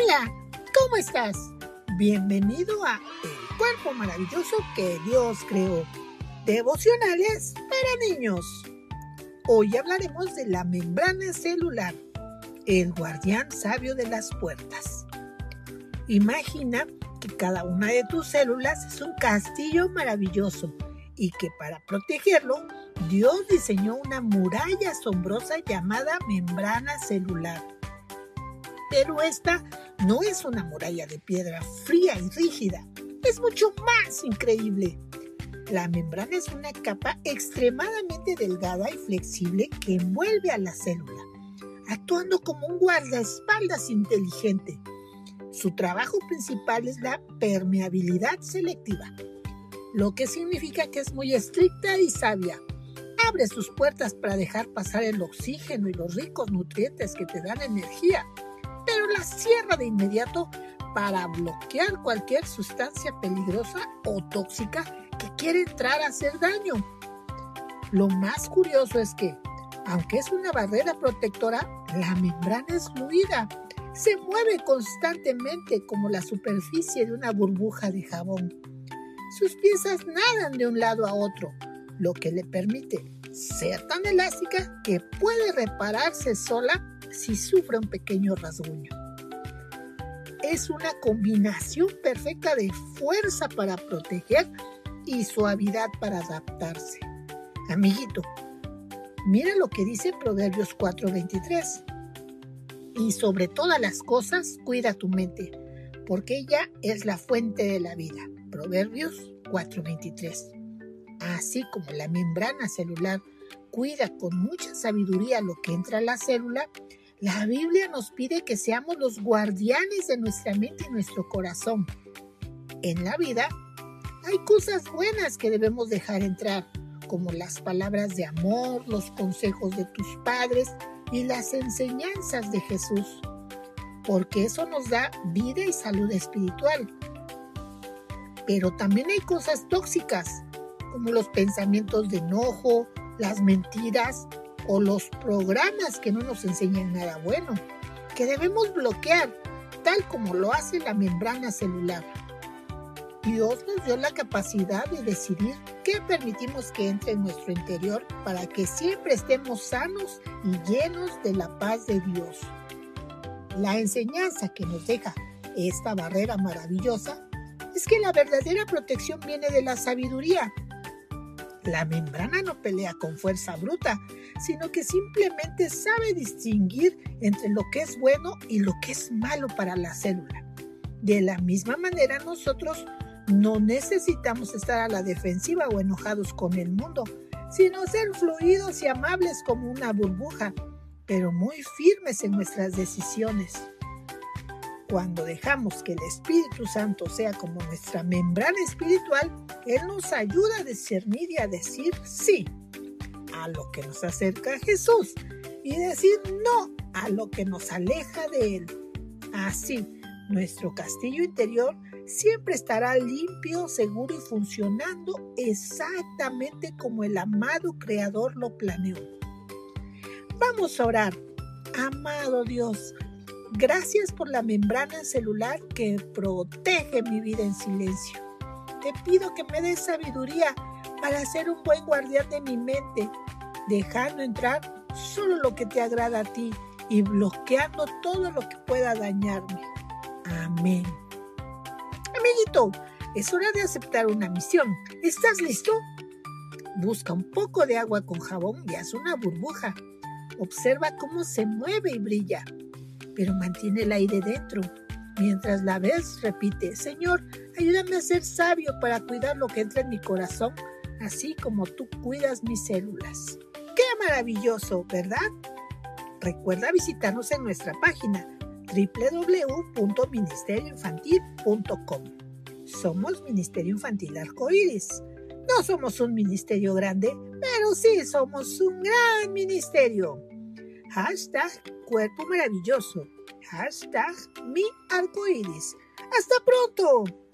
Hola, ¿cómo estás? Bienvenido a El Cuerpo Maravilloso que Dios creó. Devocionales para niños. Hoy hablaremos de la membrana celular, el guardián sabio de las puertas. Imagina que cada una de tus células es un castillo maravilloso y que para protegerlo, Dios diseñó una muralla asombrosa llamada membrana celular. Pero esta no es una muralla de piedra fría y rígida, es mucho más increíble. La membrana es una capa extremadamente delgada y flexible que envuelve a la célula, actuando como un guardaespaldas inteligente. Su trabajo principal es la permeabilidad selectiva, lo que significa que es muy estricta y sabia. Abre sus puertas para dejar pasar el oxígeno y los ricos nutrientes que te dan energía, pero las cierra de inmediato para bloquear cualquier sustancia peligrosa o tóxica que quiere entrar a hacer daño. Lo más curioso es que, aunque es una barrera protectora, la membrana es fluida. Se mueve constantemente como la superficie de una burbuja de jabón. Sus piezas nadan de un lado a otro, lo que le permite ser tan elástica que puede repararse sola si sufre un pequeño rasguño. Es una combinación perfecta de fuerza para proteger y suavidad para adaptarse. Amiguito, mira lo que dice Proverbios 4:23. Y sobre todas las cosas, cuida tu mente, porque ella es la fuente de la vida. Proverbios 4:23. Así como la membrana celular cuida con mucha sabiduría lo que entra a la célula, la Biblia nos pide que seamos los guardianes de nuestra mente y nuestro corazón. En la vida hay cosas buenas que debemos dejar entrar, como las palabras de amor, los consejos de tus padres y las enseñanzas de Jesús, porque eso nos da vida y salud espiritual. Pero también hay cosas tóxicas, como los pensamientos de enojo, las mentiras o los programas que no nos enseñan nada bueno, que debemos bloquear, tal como lo hace la membrana celular. Dios nos dio la capacidad de decidir qué permitimos que entre en nuestro interior para que siempre estemos sanos y llenos de la paz de Dios. La enseñanza que nos deja esta barrera maravillosa es que la verdadera protección viene de la sabiduría. La membrana no pelea con fuerza bruta, sino que simplemente sabe distinguir entre lo que es bueno y lo que es malo para la célula. De la misma manera, nosotros no necesitamos estar a la defensiva o enojados con el mundo, sino ser fluidos y amables como una burbuja, pero muy firmes en nuestras decisiones. Cuando dejamos que el Espíritu Santo sea como nuestra membrana espiritual, Él nos ayuda a discernir y a decir sí a lo que nos acerca a Jesús y decir no a lo que nos aleja de Él. Así, nuestro castillo interior siempre estará limpio, seguro y funcionando exactamente como el amado Creador lo planeó. Vamos a orar. Amado Dios, gracias por la membrana celular que protege mi vida en silencio. Te pido que me des sabiduría para ser un buen guardián de mi mente, dejando entrar solo lo que te agrada a ti y bloqueando todo lo que pueda dañarme. Amén. Amiguito, es hora de aceptar una misión. ¿Estás listo? Busca un poco de agua con jabón y haz una burbuja. Observa cómo se mueve y brilla, pero mantiene el aire dentro. Mientras la ves, repite: Señor, ayúdame a ser sabio para cuidar lo que entra en mi corazón, así como tú cuidas mis células. ¡Qué maravilloso!, ¿verdad? Recuerda visitarnos en nuestra página www.ministerioinfantil.com. Somos Ministerio Infantil Arcoíris. No somos un ministerio grande, pero sí somos un gran ministerio. #Cuerpo Maravilloso. #Mi Arcoíris. ¡Hasta pronto!